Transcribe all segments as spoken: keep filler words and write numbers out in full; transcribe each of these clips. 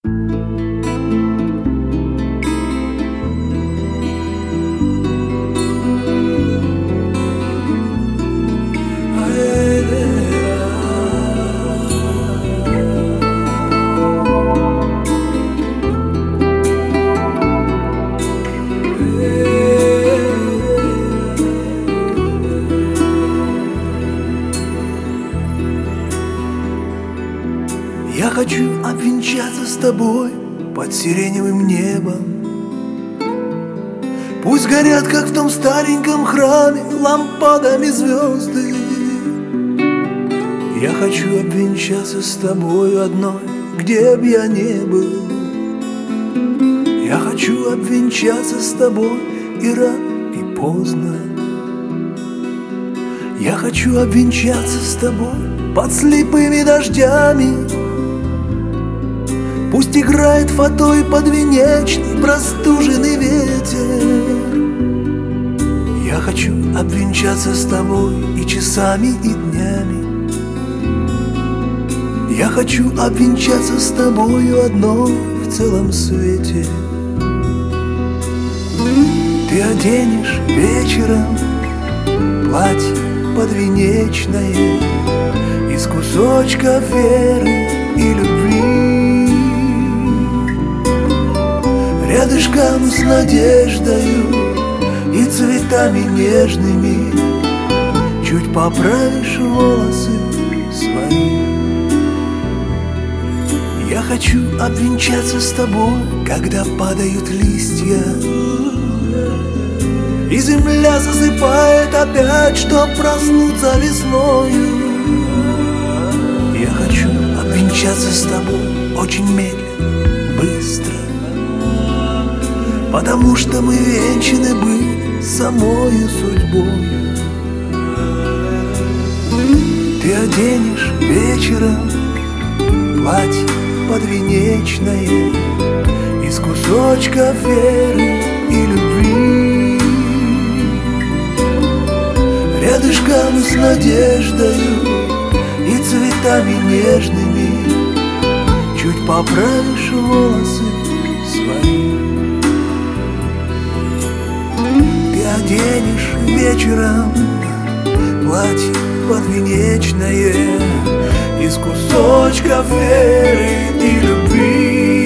Я хочу обвенчаться с тобой под сиреневым небом. Пусть горят, как в том стареньком храме, лампадами звезды. Я хочу обвенчаться с тобою одной, где б я не был. Я хочу обвенчаться с тобой и рано, и поздно. Я хочу обвенчаться с тобой под слепыми дождями. Пусть играет фатой подвенечный простуженный ветер. Я хочу обвенчаться с тобой и часами, и днями. Я хочу обвенчаться с тобою одной в целом свете. Ты оденешь вечером платье подвенечное из кусочков веры и любви. Рядышком с надеждою и цветами нежными чуть поправишь волосы свои. Я хочу обвенчаться с тобой, когда падают листья, и земля засыпает опять, чтоб проснуться весною. Я хочу обвенчаться с тобой очень медленно, быстро, потому что мы венчаны были самою судьбой. Ты оденешь вечером платье подвенечное из кусочков веры и любви. Рядышком с надеждою и цветами нежными чуть поправишь волосы свои. Ты оденешь вечером платье подвенечное из кусочков веры и любви.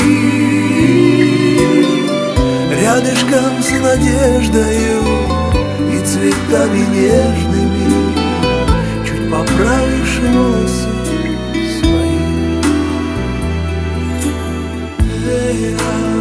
Рядышком с надеждою и цветами нежными чуть поправишь волосы свои.